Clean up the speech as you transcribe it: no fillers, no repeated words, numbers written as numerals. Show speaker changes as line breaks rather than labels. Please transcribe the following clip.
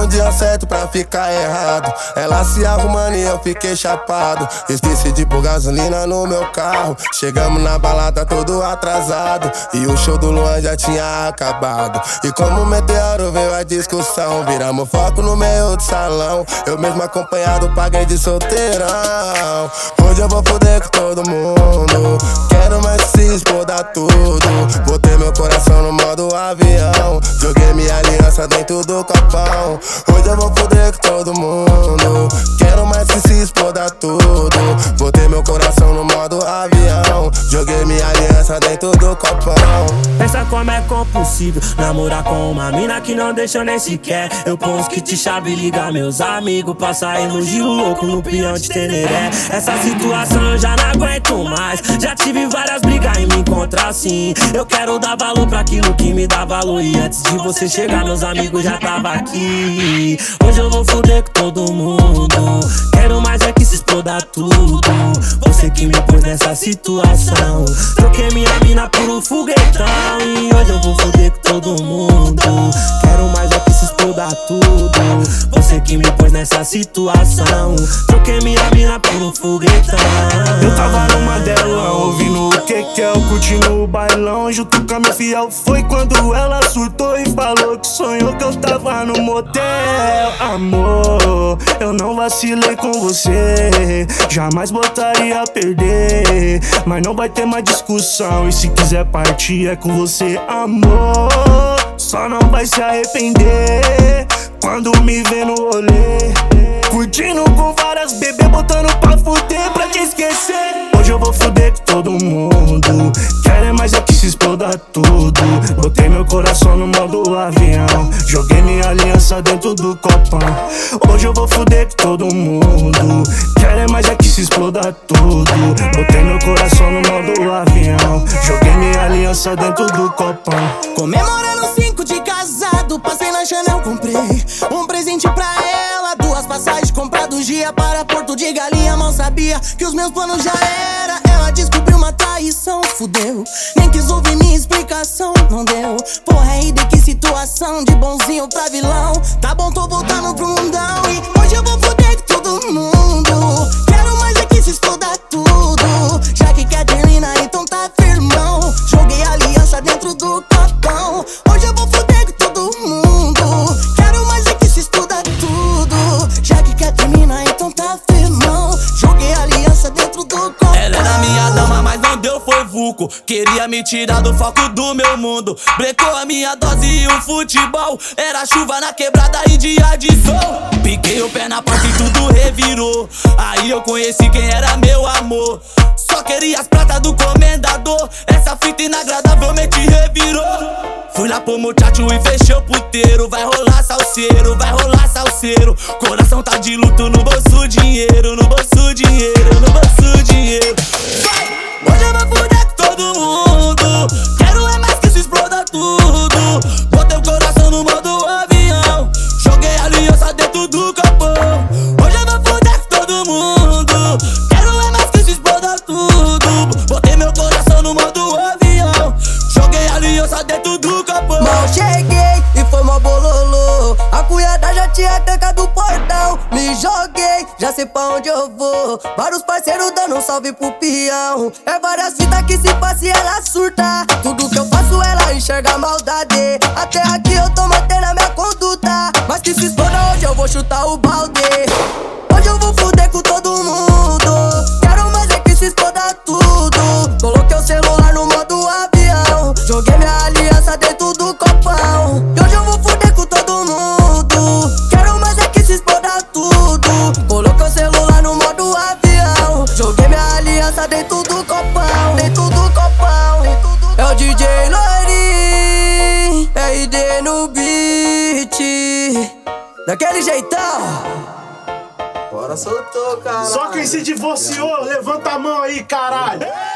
no dia certo pra ficar errado. Ela se arrumando e eu fiquei chapado. Esqueci de pôr gasolina no meu carro. Chegamos na balada todo atrasado e o show do Luan já tinha acabado. E como o meteoro veio a discussão, viramos foco no meio do salão. Eu mesmo acompanhado paguei de solteirão. Hoje eu vou foder com todo mundo. Quero mais se expor, dar tudo. Botei meu coração no modo avião. Joguei minha aliança dentro do copão. Hoje eu vou foder com todo mundo. Quero mais se expor, dar tudo. Botei meu coração no modo avião. Joguei minha aliança dentro do copão.
Pensa como é compulsível namorar com uma mina que não deixa nem sequer. Eu ponho que te chave e ligar meus amigos pra sair no giro louco no peão de Teneré. Essa situação eu já não aguento mais. Já tive várias brigas e me encontrar assim. Eu quero dar valor pra aquilo que me dá valor. E antes de você chegar meus amigos já tava aqui. Hoje eu vou foder com todo mundo. Quero mais é que se exploda tudo. Você que me pôs nessa situação. Troquei minha mina por um foguetão. E hoje eu vou foder com todo mundo. Quero mais é que se exploda tudo. Você que me pôs nessa situação. Troquei minha mina por um foguetão.
Eu tava numa dela, ouvindo o que eu curtindo o bailão. Junto com a minha fiel foi quando ela surtou e falou que sonhou que eu tava no motel. Amor, eu não vacilei com você, jamais botaria a perder. Mas não vai ter mais discussão, e se quiser partir é com você, amor. Só não vai se arrepender quando me vê no rolê, curtindo com várias bebê, botando pra fuder pra te esquecer. Hoje eu vou fuder com todo mundo. Quero é mais é que se exploda tudo. Botei meu coração no modo avião. Joguei minha aliança dentro do copão. Hoje eu vou fuder com todo mundo. Quero é mais é que se exploda tudo. Botei meu coração no modo avião. Joguei minha aliança dentro do copão.
Comemorando 5 de casado, passei na Chanel, comprei um presente pra ela. 2 passagens compradas dia para Porto de Galinha. Mal sabia que os meus planos já era. Ela descobriu uma traição, fudeu. Nem quis ouvir minha explicação, não deu. Porra, aí de que situação, de bonzinho pra vilão. Tá bom, tô voltando pro mundão. E hoje eu vou foder com todo mundo. Quero mais é que se exploda tudo. Já que quer terminar, então tá firmão. Joguei a aliança dentro do copão. Hoje eu vou foder com todo mundo. Quero mais é que se exploda tudo. Já que quer terminar, então tá firmão. Joguei a aliança dentro do copão.
Ela era minha dama, mas não deu, foi vulco. Queria me tirar do foco do meu mundo. Brecou a minha dose e o futebol. Era chuva na quebrada e dia de sol. Piquei o pé na porta e tudo revirou. Aí eu conheci quem era meu amor. Só queria as pratas do comendador. Essa fita inagradavelmente revirou. Fui lá pro muchacho e fechei o puteiro. Vai rolar salseiro, vai rolar salseiro. Coração tá de luto, no bolso dinheiro, no bolso dinheiro, no bolso dinheiro. Vai! Hoje eu vou fuder com todo mundo. Quero é mais que se exploda tudo. Botei o coração no modo avião. Joguei a aliança dentro do copão. Hoje eu vou fuder com todo mundo. Quero é mais que se exploda tudo. Botei meu coração no modo avião. Joguei a aliança dentro do copão.
Mal cheguei e foi mó bololô. A cunhada já tinha trancado o portão. Me joguei, já sei pra onde eu vou. Vários parceiros dando um salve pro peão. É várias fitas que se passa e ela surta. Tudo que eu faço ela enxerga a maldade. Até aqui eu tô mantendo a minha conduta. Mas que se exploda hoje eu vou chutar o balde. Hoje eu vou fuder com todo mundo. Quero mais é que se exploda tudo. Coloquei o celular no modo avião. Joguei minha aliança dentro do copão. E hoje eu vou fuder com todo mundo. Quero mais é que se exploda tudo. Coloquei o celular no modo avião. Joguei minha aliança dentro do copão. Dentro do copão. É o DJ Loirinho, RD no beat. Daquele jeitão.
Bora soltou, caralho.
Só quem se divorciou, levanta a mão aí, caralho.